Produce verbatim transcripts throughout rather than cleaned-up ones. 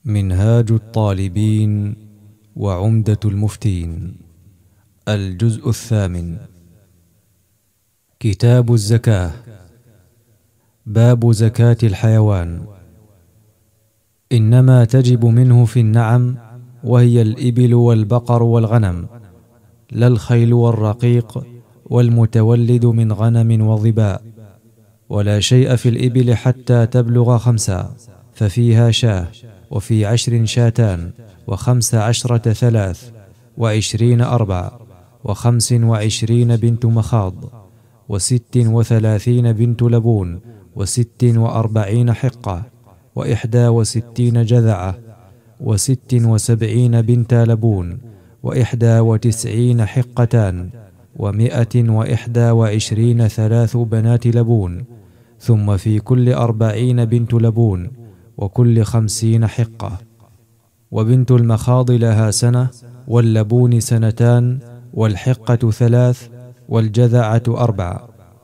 منهاج الطالبين وعمدة المفتين. الجزء الثامن. كتاب الزكاة. باب زكاة الحيوان. إنما تجب منه في النعم، وهي الإبل والبقر والغنم، لا الخيل والرقيق والمتولد من غنم وظباء. ولا شيء في الإبل حتى تبلغ خمسا، ففيها شاه، وفي عشر شاتان، وخمس عشرة ثلاث، وعشرين أربع، وخمس وعشرين بنت مخاض، وست وثلاثين بنت لبون، وست وأربعين حقة، وإحدى وستين جذعة، وست وسبعين بنت لبون، وإحدى وتسعين حقتان، ومائة وإحدى وعشرين ثلاث بنات لبون، ثم في كل أربعين بنت لبون، وكل خمسين حقة. وبنت المخاض لها سنة، واللبون سنتان، والحقة ثلاث، والجذعة أربع.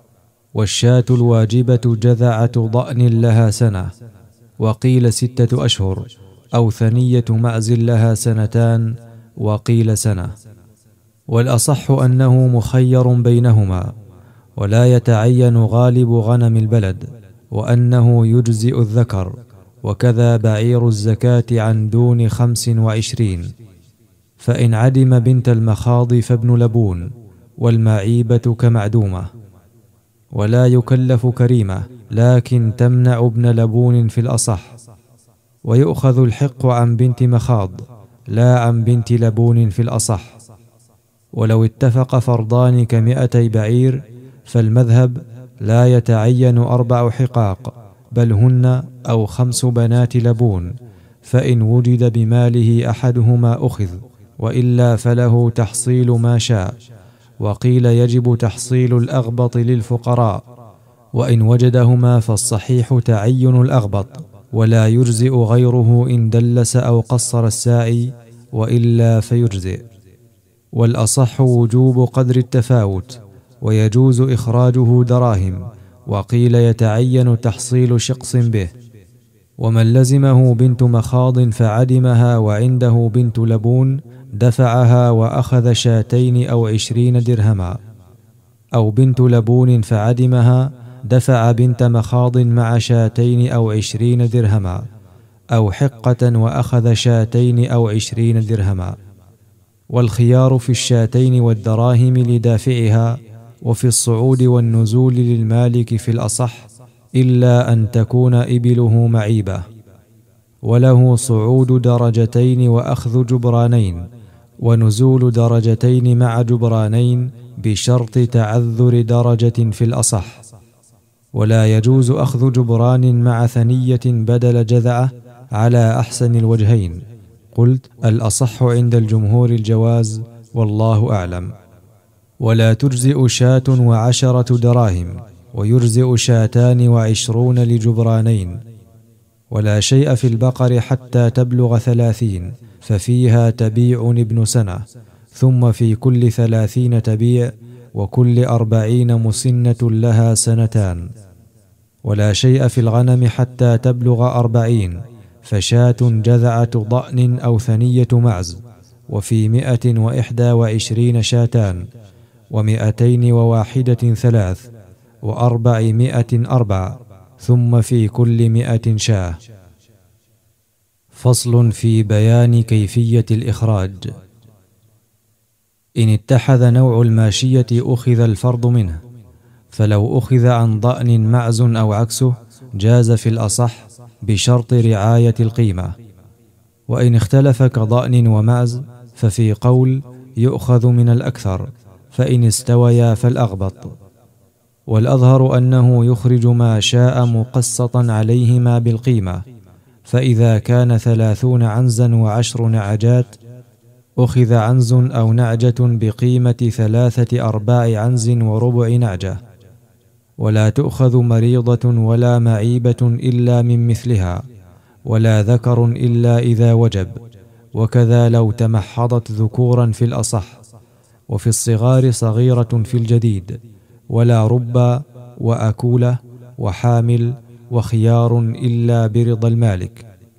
والشاة الواجبة جذعة ضأن لها سنة، وقيل ستة أشهر، أو ثنية معز لها سنتان، وقيل سنة. والأصح أنه مخير بينهما، ولا يتعين غالب غنم البلد، وأنه يجزئ الذكر، وكذا بعير الزكاة عن دون خمس وعشرين. فإن عدم بنت المخاض فابن لبون، والمعيبة كمعدومة. ولا يكلف كريمة، لكن تمنع ابن لبون في الأصح. ويؤخذ الحق عن بنت مخاض، لا عن بنت لبون في الأصح. ولو اتفق فرضان كمئتي بعير، فالمذهب لا يتعين أربع حقاق، بل هن أو خمس بنات لبون، فإن وجد بماله أحدهما أخذ، وإلا فله تحصيل ما شاء. وقيل يجب تحصيل الأغبط للفقراء، وإن وجدهما فالصحيح تعين الأغبط، ولا يجزئ غيره إن دلس أو قصر السائي، وإلا فيجزئ. والأصح وجوب قدر التفاوت، ويجوز إخراجه دراهم، وقيل يتعين تحصيل شقص به. ومن لزمه بنت مخاض فعدمها وعنده بنت لبون، دفعها وأخذ شاتين أو عشرين درهما. أو بنت لبون فعدمها، دفع بنت مخاض مع شاتين أو عشرين درهما. أو حقة وأخذ شاتين أو عشرين درهما. والخيار في الشاتين والدراهم لدافعها، وفي الصعود والنزول للمالك في الأصح، إلا أن تكون إبله معيبة. وله صعود درجتين وأخذ جبرانين، ونزول درجتين مع جبرانين، بشرط تعذر درجة في الأصح. ولا يجوز أخذ جبران مع ثنية بدل جذعة على أحسن الوجهين. قلت الأصح عند الجمهور الجواز، والله أعلم. ولا تجزئ شاة وعشرة دراهم، ويجزئ شاتان وعشرون لجبرانين. ولا شيء في البقر حتى تبلغ ثلاثين، ففيها تبيع ابن سنة، ثم في كل ثلاثين تبيع، وكل أربعين مسنة لها سنتان. ولا شيء في الغنم حتى تبلغ أربعين، فشاة جذعة ضأن أو ثنية معز. وفي مئة وإحدى وعشرين شاتان، ومئتين وواحدة ثلاث، وأربعمائة أربع، ثم في كل مئة شاه. فصل في بيان كيفية الإخراج. إن اتحذ نوع الماشية أخذ الفرض منه، فلو أخذ عن ضأن معز أو عكسه جاز في الأصح، بشرط رعاية القيمة. وإن اختلف كضأن ومعز، ففي قول يؤخذ من الأكثر، فإن استويا فالأغبط. والأظهر أنه يخرج ما شاء مقسطا عليهما بالقيمة. فإذا كان ثلاثون عنزا وعشر نعجات، أخذ عنز أو نعجة بقيمة ثلاثة أرباع عنز وربع نعجة. ولا تؤخذ مريضة ولا معيبة إلا من مثلها، ولا ذكر إلا إذا وجب. وكذا لو تمحضت ذكورا في الأصح. وفي الصغار صغيرة في الجديد. ولا ربا وأكولة وحامل وخيار إلا برضا المالك.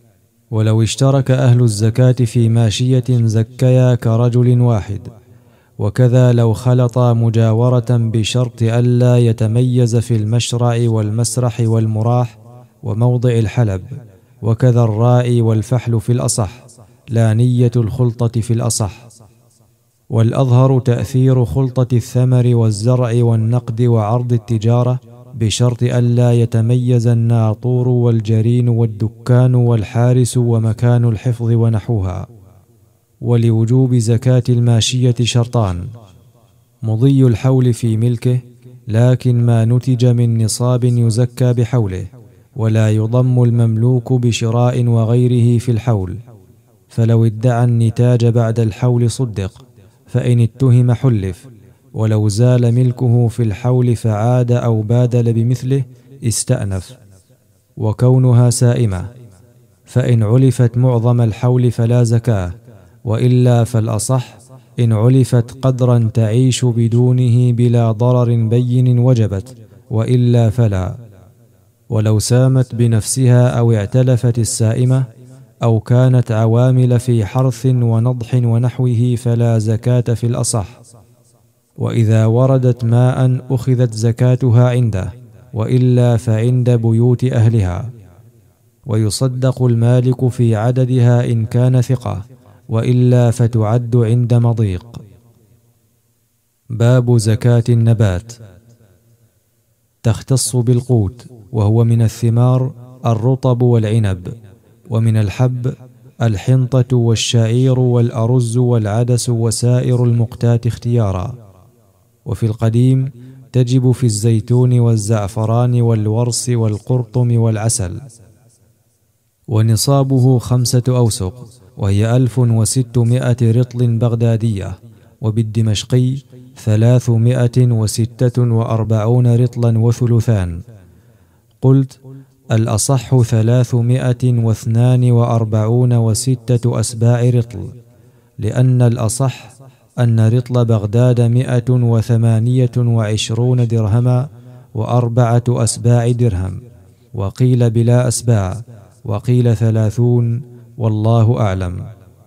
ولو اشترك أهل الزكاة في ماشية زكيا كرجل واحد، وكذا لو خلطا مجاورة بشرط ألا يتميز في المشرع والمسرح والمراح وموضع الحلب، وكذا الراء والفحل في الأصح، لا نية الخلطة في الأصح. والأظهر تأثير خلطة الثمر والزرع والنقد وعرض التجارة بشرط ألا يتميز الناطور والجرين والدكان والحارس ومكان الحفظ ونحوها. ولوجوب زكاة الماشية شرطان: مضي الحول في ملكه، لكن ما نتج من نصاب يزكى بحوله، ولا يضم المملوك بشراء وغيره في الحول، فلو ادعى النتاج بعد الحول صدق، فإن اتهم حلف، ولو زال ملكه في الحول فعاد أو بادل بمثله استأنف. وكونها سائمة، فإن علفت معظم الحول فلا زكاة، وإلا فالأصح إن علفت قدرا تعيش بدونه بلا ضرر بين وجبت، وإلا فلا. ولو سامت بنفسها أو اعتلفت السائمة، أو كانت عوامل في حرث ونضح ونحوه فلا زكاة في الأصح. وإذا وردت ماء أخذت زكاتها عنده، وإلا فعند بيوت أهلها. ويصدق المالك في عددها إن كان ثقة، وإلا فتعد عند مضيق. باب زكاة النبات. تختص بالقوت، وهو من الثمار الرطب والعنب، ومن الحب الحنطة والشعير والأرز والعدس وسائر المقتات اختيارا. وفي القديم تجب في الزيتون والزعفران والورص والقرطم والعسل. ونصابه خمسة أوسق، وهي ألف وستمائة رطل بغدادية، وبالدمشقي ثلاثمائة وستة وأربعون رطلا وثلثان. قلت: الأصح ثلاثمائة واثنان وأربعون وستة أسباع رطل، لأن الأصح أن رطل بغداد مئة وثمانية وعشرون درهما وأربعة أسباع درهم، وقيل بلا أسباع، وقيل ثلاثون، والله أعلم.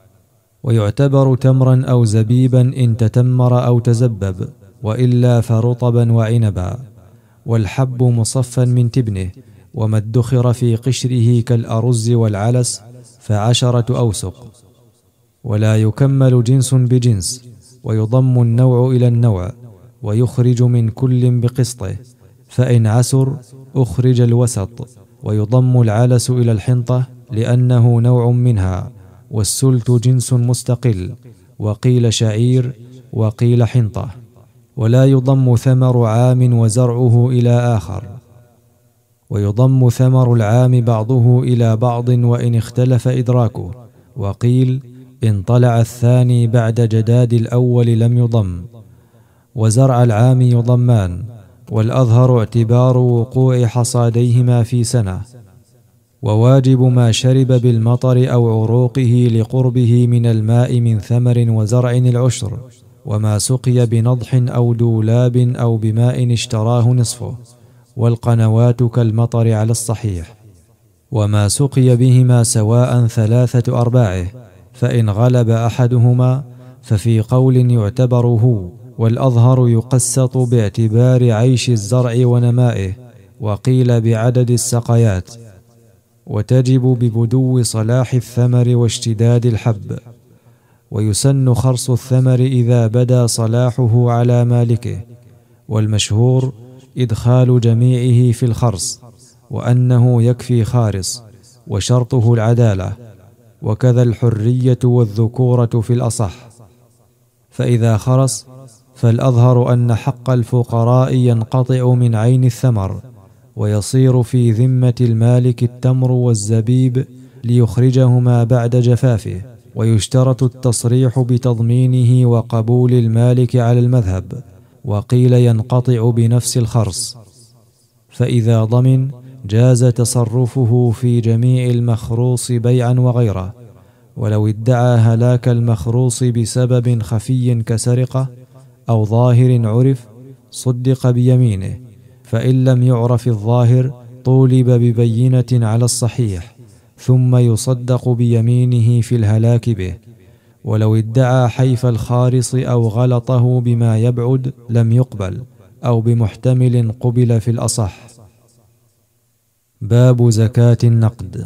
ويعتبر تمرا أو زبيبا إن تتمر أو تزبب، وإلا فرطبا وعنبا. والحب مصفا من تبنه، وما ادخر في قشره كالأرز والعلس فعشرة أوسق. ولا يكمل جنس بجنس، ويضم النوع إلى النوع، ويخرج من كل بقسطه، فإن عسر أخرج الوسط. ويضم العلس إلى الحنطة لأنه نوع منها، والسلت جنس مستقل، وقيل شعير وقيل حنطة. ولا يضم ثمر عام وزرعه إلى آخر. ويضم ثمر العام بعضه إلى بعض وإن اختلف إدراكه، وقيل إن طلع الثاني بعد جداد الأول لم يضم. وزرع العام يضمان، والأظهر اعتبار وقوع حصاديهما في سنة. وواجب ما شرب بالمطر أو عروقه لقربه من الماء من ثمر وزرع العشر، وما سقي بنضح أو دولاب أو بماء اشتراه نصفه، والقنوات كالمطر على الصحيح. وما سقي بهما سواء ثلاثة أرباعه، فإن غلب أحدهما ففي قول يعتبر هو، والأظهر يقسط باعتبار عيش الزرع ونمائه، وقيل بعدد السقيات. وتجب ببدو صلاح الثمر واشتداد الحب. ويسن خرص الثمر إذا بدا صلاحه على مالكه، والمشهور إدخال جميعه في الخرص، وأنه يكفي خارص، وشرطه العدالة، وكذا الحرية والذكورة في الأصح. فإذا خرص فالأظهر أن حق الفقراء ينقطع من عين الثمر، ويصير في ذمة المالك التمر والزبيب ليخرجهما بعد جفافه. ويشترط التصريح بتضمينه وقبول المالك على المذهب، وقيل ينقطع بنفس الخرص. فإذا ضمن جاز تصرفه في جميع المخروص بيعا وغيره. ولو ادعى هلاك المخروص بسبب خفي كسرقة أو ظاهر عرف صدق بيمينه، فإن لم يعرف الظاهر طولب ببينة على الصحيح، ثم يصدق بيمينه في الهلاك به. ولو ادعى حيف الخارص أو غلطه بما يبعد لم يقبل، أو بمحتمل قبل في الأصح. باب زكاة النقد.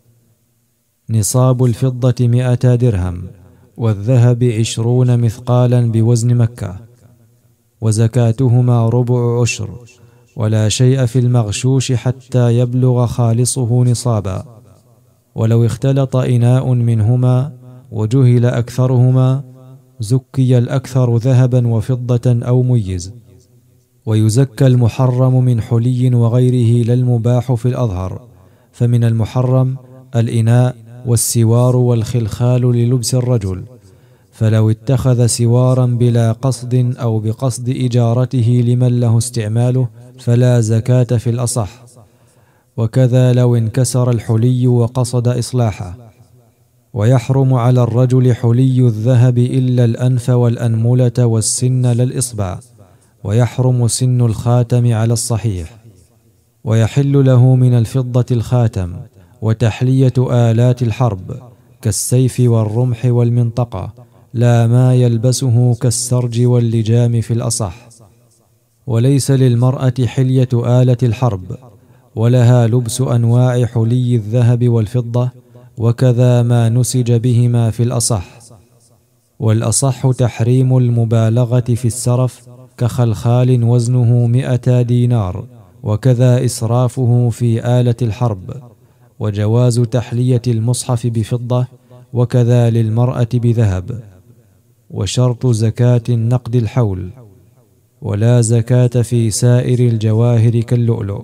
نصاب الفضة مئة درهم، والذهب عشرون مثقالا بوزن مكة، وزكاتهما ربع عشر، ولا شيء في المغشوش حتى يبلغ خالصه نصابا. ولو اختلط إناء منهما وجهل أكثرهما زكي الأكثر ذهبا وفضة أو ميز. ويزكى المحرم من حلي وغيره لا المباح في الأظهر، فمن المحرم الإناء والسوار والخلخال للبس الرجل، فلو اتخذ سوارا بلا قصد أو بقصد إجارته لمن له استعماله فلا زكاة في الأصح. وكذا لو انكسر الحلي وقصد إصلاحه. ويحرم على الرجل حلي الذهب إلا الأنف والأنملة والسن لا الإصبع، ويحرم سن الخاتم على الصحيح. ويحل له من الفضة الخاتم، وتحلية آلات الحرب كالسيف والرمح والمنطقة، لا ما يلبسه كالسرج واللجام في الأصح. وليس للمرأة حلية آلة الحرب، ولها لبس أنواع حلي الذهب والفضة، وكذا ما نسج بهما في الأصح. والأصح تحريم المبالغة في السرف كخلخال وزنه مئة دينار، وكذا إسرافه في آلة الحرب. وجواز تحلية المصحف بفضة، وكذا للمرأة بذهب. وشرط زكاة النقد الحول، ولا زكاة في سائر الجواهر كاللؤلؤ.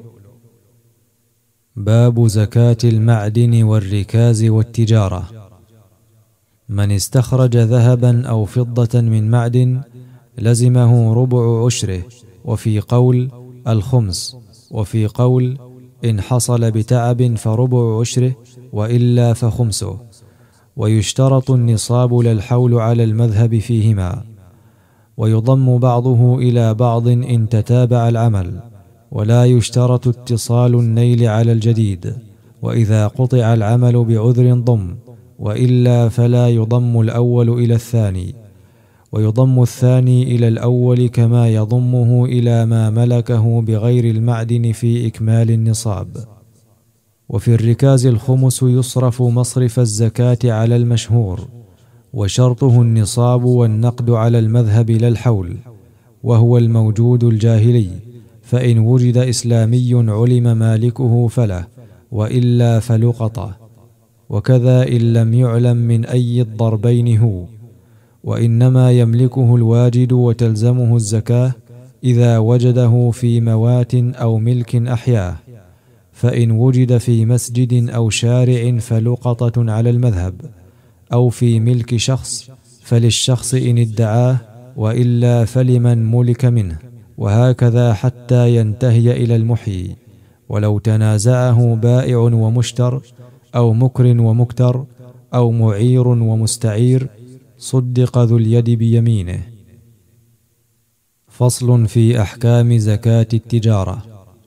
باب زكاة المعدن والركاز والتجارة. من استخرج ذهبا أو فضة من معدن لزمه ربع عشره، وفي قول الخمس، وفي قول إن حصل بتعب فربع عشره، وإلا فخمسه. ويشترط النصاب للحول على المذهب فيهما. ويضم بعضه إلى بعض إن تتابع العمل، ولا يشترط اتصال النيل على الجديد. وإذا قطع العمل بعذر ضم، وإلا فلا يضم الأول إلى الثاني. ويضم الثاني إلى الأول كما يضمه إلى ما ملكه بغير المعدن في إكمال النصاب. وفي الركاز الخمس يصرف مصرف الزكاة على المشهور، وشرطه النصاب والنقد على المذهب لا الحول، وهو الموجود الجاهلي، فإن وجد إسلامي علم مالكه فله، وإلا فلقطه. وكذا إن لم يعلم من أي الضربين هو. وإنما يملكه الواجد وتلزمه الزكاة إذا وجده في موات أو ملك أحياه. فإن وجد في مسجد أو شارع فلقطة على المذهب، أو في ملك شخص فللشخص إن ادعاه، وإلا فلمن ملك منه، وهكذا حتى ينتهي إلى المحيي. ولو تنازعه بائع ومشتر، أو مكر ومكتر، أو معير ومستعير، صدق ذو اليد بيمينه. فصل في أحكام زكاة التجارة.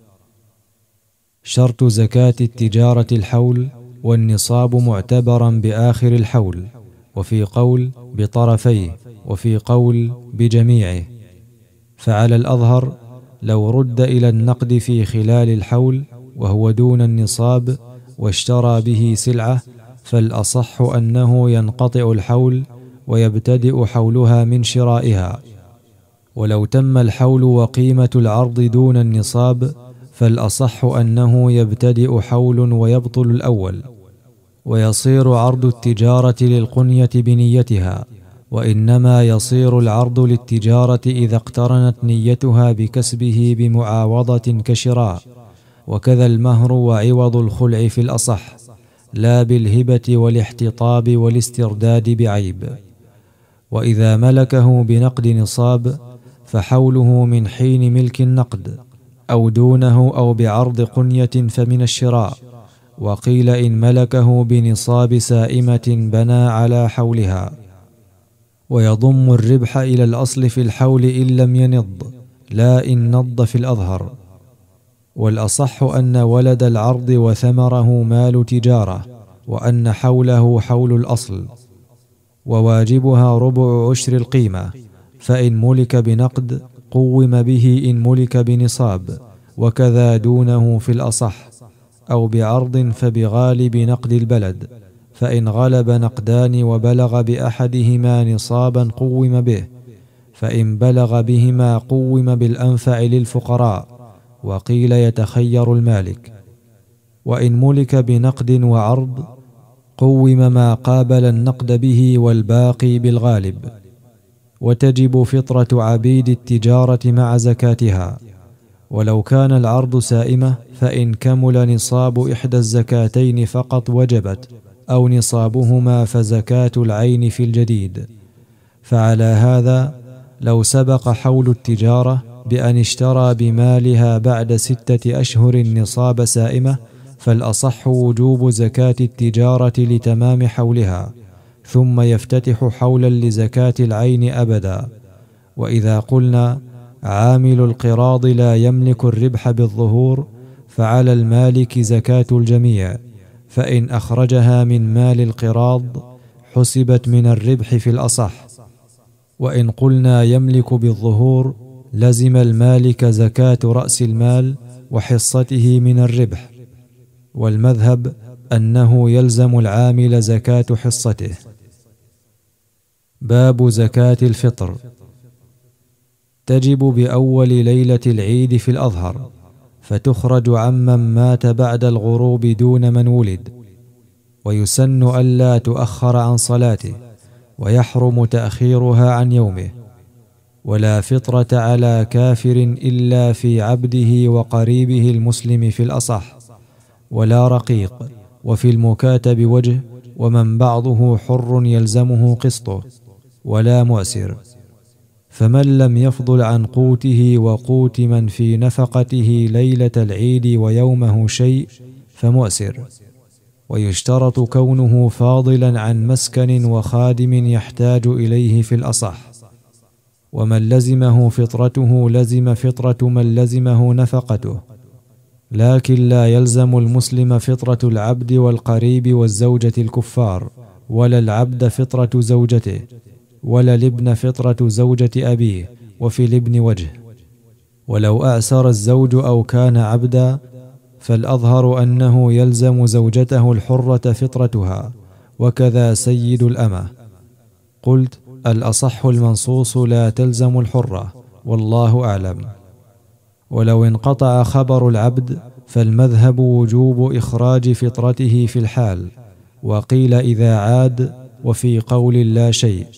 شرط زكاة التجارة الحول، والنصاب معتبرا بآخر الحول، وفي قول بطرفيه، وفي قول بجميعه. فعلى الأظهر لو رد إلى النقد في خلال الحول وهو دون النصاب واشترى به سلعة، فالأصح أنه ينقطع الحول ويبتدئ حولها من شرائها. ولو تم الحول وقيمة العرض دون النصاب فالأصح أنه يبتدئ حول ويبطل الأول، ويصير عرض التجارة للقنية بنيتها، وإنما يصير العرض للتجارة إذا اقترنت نيتها بكسبه بمعاوضة كشراء. وكذا المهر وعوض الخلع في الأصح، لا بالهبة والاحتطاب والاسترداد بعيب. وإذا ملكه بنقد نصاب فحوله من حين ملك النقد، أو دونه أو بعرض قنية فمن الشراء. وقيل إن ملكه بنصاب سائمة بنى على حولها. ويضم الربح إلى الأصل في الحول إن لم ينض، لا إن نض في الأظهر. والأصح أن ولد العرض وثمره مال تجارة، وأن حوله حول الأصل. وواجبها ربع عشر القيمة، فإن ملك بنقد قوم به إن ملك بنصاب، وكذا دونه في الأصح، أو بعرض فبغالب نقد البلد، فإن غلب نقدان وبلغ بأحدهما نصابا قوم به، فإن بلغ بهما قوم بالأنفع للفقراء، وقيل يتخير المالك. وإن ملك بنقد وعرض قوم ما قابل النقد به والباقي بالغالب. وتجب فطرة عبيد التجارة مع زكاتها، ولو كان العرض سائمة فإن كمل نصاب إحدى الزكاتين فقط وجبت، أو نصابهما فزكاة العين في الجديد. فعلى هذا لو سبق حول التجارة بأن اشترى بمالها بعد ستة أشهر نصاب سائمة، فالأصح وجوب زكاة التجارة لتمام حولها، ثم يفتتح حولا لزكاة العين أبدا. وإذا قلنا عامل القراض لا يملك الربح بالظهور، فعلى المالك زكاة الجميع، فإن أخرجها من مال القراض حسبت من الربح في الأصح. وإن قلنا يملك بالظهور لزم المالك زكاة رأس المال وحصته من الربح، والمذهب أنه يلزم العامل زكاة حصته. باب زكاة الفطر. تجب بأول ليلة العيد في الأظهر، فتخرج عمن مات بعد الغروب دون من ولد، ويسن ألا تؤخر عن صلاته، ويحرم تأخيرها عن يومه. ولا فطرة على كافر إلا في عبده وقريبه المسلم في الأصح، ولا رقيق، وفي المكاتب وجه، ومن بعضه حر يلزمه قسطه، ولا مؤسر. فمن لم يفضل عن قوته وقوت من في نفقته ليلة العيد ويومه شيء فمؤسر. ويشترط كونه فاضلا عن مسكن وخادم يحتاج إليه في الأصح. ومن لزمه فطرته لزم فطرة من لزمه نفقته، لكن لا يلزم المسلم فطرة العبد والقريب والزوجة الكفار، ولا العبد فطرة زوجته، ولا الابن فطرة زوجة أبيه، وفي الابن وجه. ولو أعسر الزوج أو كان عبدا فالأظهر أنه يلزم زوجته الحرة فطرتها، وكذا سيد الأمة. قلت الأصح المنصوص لا تلزم الحرة، والله أعلم. ولو انقطع خبر العبد فالمذهب وجوب إخراج فطرته في الحال، وقيل إذا عاد، وفي قول لا شيء.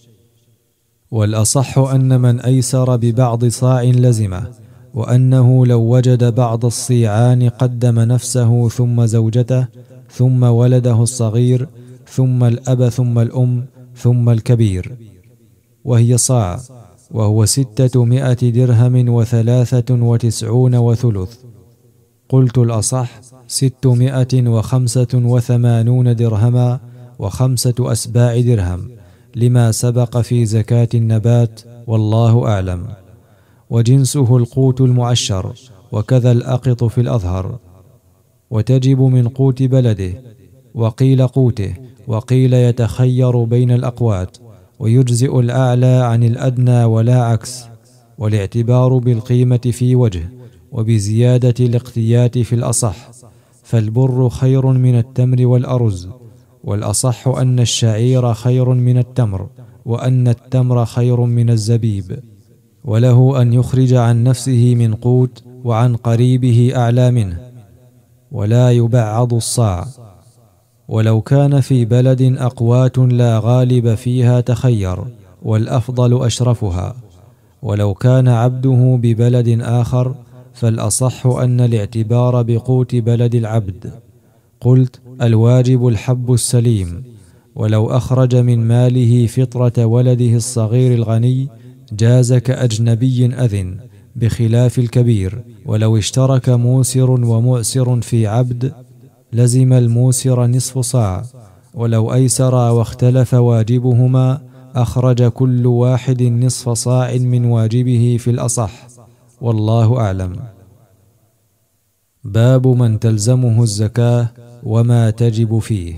والأصح أن من أيسر ببعض صاع لزمه، وأنه لو وجد بعض الصيعان قدم نفسه ثم زوجته ثم ولده الصغير ثم الأب ثم الأم ثم الكبير، وهي صاع، وهو ستة مائة درهم وثلاثة وتسعون وثلث. قلت الأصح ستمائة وخمسة وثمانون درهما وخمسة أسباع درهم، لما سبق في زكاة النبات، والله أعلم. وجنسه القوت المعشر، وكذا الأقط في الأظهر. وتجب من قوت بلده، وقيل قوته، وقيل يتخير بين الأقوات، ويجزئ الأعلى عن الأدنى ولا عكس. والاعتبار بالقيمة في وجه، وبزيادة الاقتيات في الأصح، فالبر خير من التمر والأرز، والأصح أن الشعير خير من التمر، وأن التمر خير من الزبيب. وله أن يخرج عن نفسه من قوت، وعن قريبه أعلى منه، ولا يبعض الصاع. ولو كان في بلد أقوات لا غالب فيها تخير، والأفضل أشرفها. ولو كان عبده ببلد آخر فالأصح أن الاعتبار بقوت بلد العبد. قلت الواجب الحب السليم، ولو أخرج من ماله فطرة ولده الصغير الغني جاز كأجنبي أذن، بخلاف الكبير. ولو اشترك موسر ومؤسر في عبد لزم الموسر نصف صاع، ولو أيسرا واختلف واجبهما أخرج كل واحد نصف صاع من واجبه في الأصح، والله أعلم. باب من تلزمه الزكاة وما تجب فيه.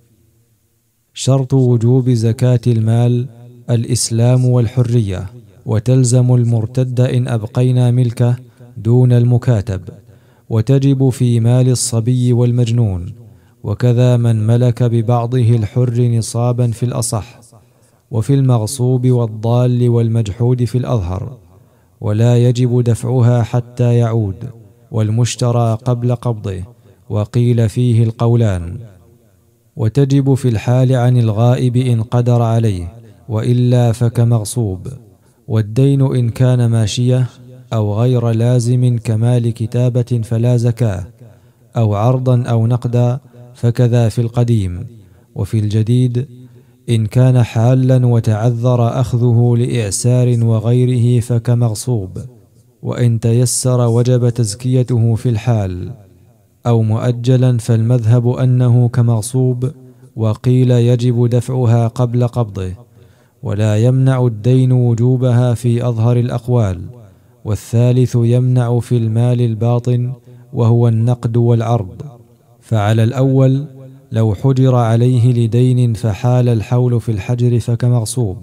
شرط وجوب زكاة المال الإسلام والحرية، وتلزم المرتد إن أبقينا ملكه دون المكاتب، وتجب في مال الصبي والمجنون، وكذا من ملك ببعضه الحر نصابا في الأصح، وفي المغصوب والضال والمجحود في الأظهر، ولا يجب دفعها حتى يعود، والمشترى قبل قبضه، وقيل فيه القولان. وتجب في الحال عن الغائب إن قدر عليه، وإلا فكمغصوب. والدين إن كان ماشية أو غير لازم كمال كتابة فلا زكاة، أو عرضا أو نقدا فكذا في القديم. وفي الجديد إن كان حالا وتعذر أخذه لإعسار وغيره فكمغصوب، وإن تيسر وجب تزكيته في الحال، أو مؤجلا فالمذهب أنه كمغصوب، وقيل يجب دفعها قبل قبضه، ولا يمنع الدين وجوبها في أظهر الأقوال، والثالث يمنع في المال الباطن وهو النقد والعرض. فعلى الأول لو حجر عليه لدين فحال الحول في الحجر فكمغصوب،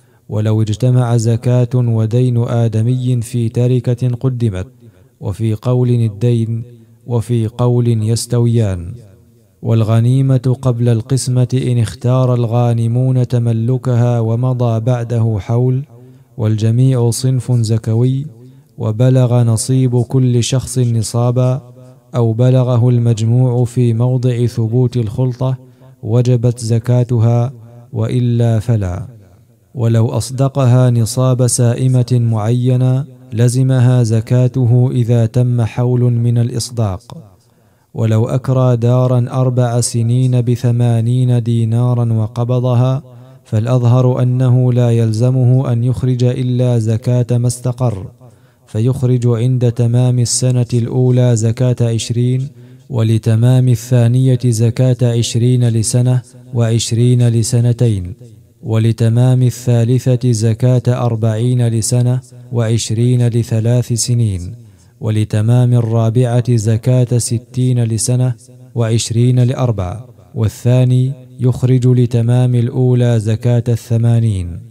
ولو اجتمع زكاة ودين آدمي في تركة قدمت، وفي قول الدين وفي قول يستويان. والغنيمة قبل القسمة إن اختار الغانمون تملكها ومضى بعده حول، والجميع صنف زكوي، وبلغ نصيب كل شخص نصابا، أو بلغه المجموع في موضع ثبوت الخلطة وجبت زكاتها، وإلا فلا. ولو أصدقها نصاب سائمة معينة لزمها زكاته إذا تم حول من الإصداق. ولو أكرى دارا أربع سنين بثمانين دينارا وقبضها، فالأظهر أنه لا يلزمه أن يخرج إلا زكاة ما استقر، فيخرج عند تمام السنة الأولى زكاة عشرين، ولتمام الثانية زكاة عشرين لسنة وعشرين لسنتين، ولتمام الثالثة زكاة أربعين لسنة وعشرين لثلاث سنين، ولتمام الرابعة زكاة ستين لسنة وعشرين لأربع، والثاني يخرج لتمام الأولى زكاة الثمانين.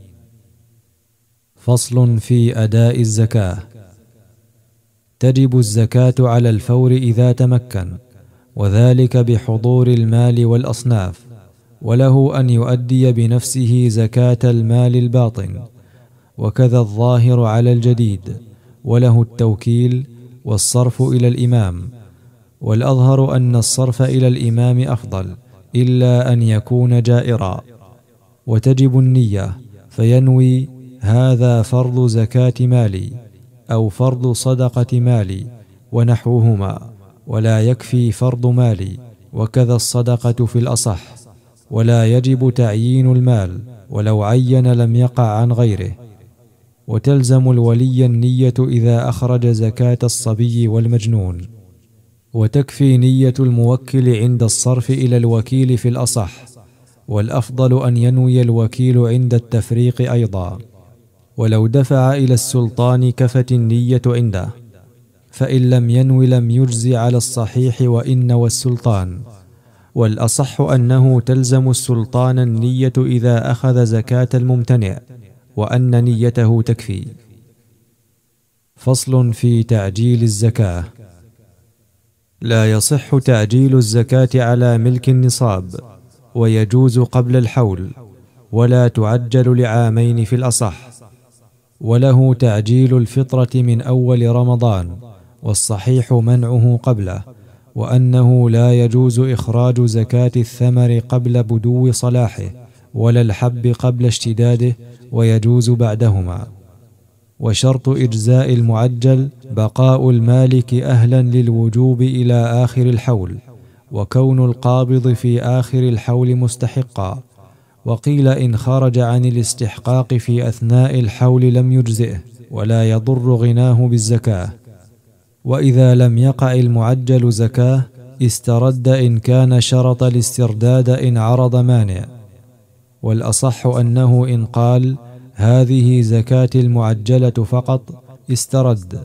فصل في أداء الزكاة. تجب الزكاة على الفور إذا تمكن، وذلك بحضور المال والأصناف، وله أن يؤدي بنفسه زكاة المال الباطن، وكذا الظاهر على الجديد، وله التوكيل والصرف إلى الإمام. والأظهر أن الصرف إلى الإمام أفضل، إلا أن يكون جائرا. وتجب النية، فينوي هذا فرض زكاة مالي أو فرض صدقة مالي ونحوهما، ولا يكفي فرض مالي، وكذا الصدقة في الأصح. ولا يجب تعيين المال، ولو عين لم يقع عن غيره. وتلزم الولي النية إذا أخرج زكاة الصبي والمجنون، وتكفي نية الموكل عند الصرف إلى الوكيل في الأصح، والأفضل أن ينوي الوكيل عند التفريق أيضا. ولو دفع إلى السلطان كفت النية عنده، فإن لم ينوي لم يجز على الصحيح وإن نوى السلطان. والأصح أنه تلزم السلطان النية إذا أخذ زكاة الممتنع، وأن نيته تكفي. فصل في تعجيل الزكاة. لا يصح تعجيل الزكاة على ملك النصاب، ويجوز قبل الحول، ولا تعجل لعامين في الأصح. وله تعجيل الفطرة من أول رمضان، والصحيح منعه قبله، وأنه لا يجوز إخراج زكاة الثمر قبل بدو صلاحه، ولا الحب قبل اشتداده، ويجوز بعدهما. وشرط إجزاء المعجل بقاء المالك أهلا للوجوب إلى آخر الحول، وكون القابض في آخر الحول مستحقا. وقيل إن خرج عن الاستحقاق في أثناء الحول لم يجزئه، ولا يضر غناه بالزكاة. وإذا لم يقع المعجل زكاة استرد إن كان شرط الاسترداد إن عرض مانع. والأصح أنه إن قال هذه زكاة المعجلة فقط استرد،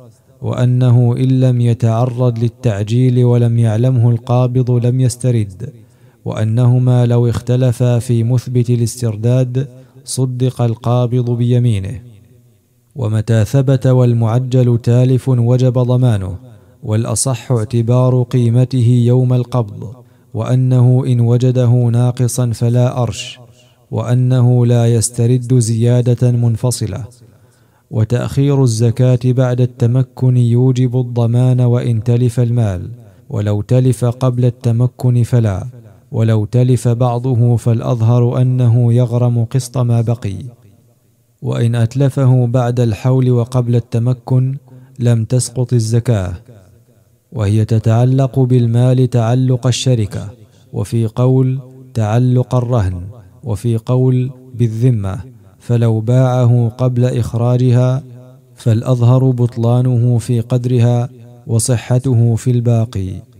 وأنه إن لم يتعرض للتعجيل ولم يعلمه القابض لم يسترد، وأنهما لو اختلفا في مثبت الاسترداد صدق القابض بيمينه. ومتى ثبت والمعجل تالف وجب ضمانه، والأصح اعتبار قيمته يوم القبض، وأنه إن وجده ناقصا فلا أرش، وأنه لا يسترد زيادة منفصلة. وتأخير الزكاة بعد التمكن يوجب الضمان وإن تلف المال، ولو تلف قبل التمكن فلا، ولو تلف بعضه فالأظهر أنه يغرم قسط ما بقي. وإن أتلفه بعد الحول وقبل التمكن لم تسقط الزكاة، وهي تتعلق بالمال تعلق الشركة، وفي قول تعلق الرهن، وفي قول بالذمة، فلو باعه قبل إخراجها فالأظهر بطلانه في قدرها وصحته في الباقي.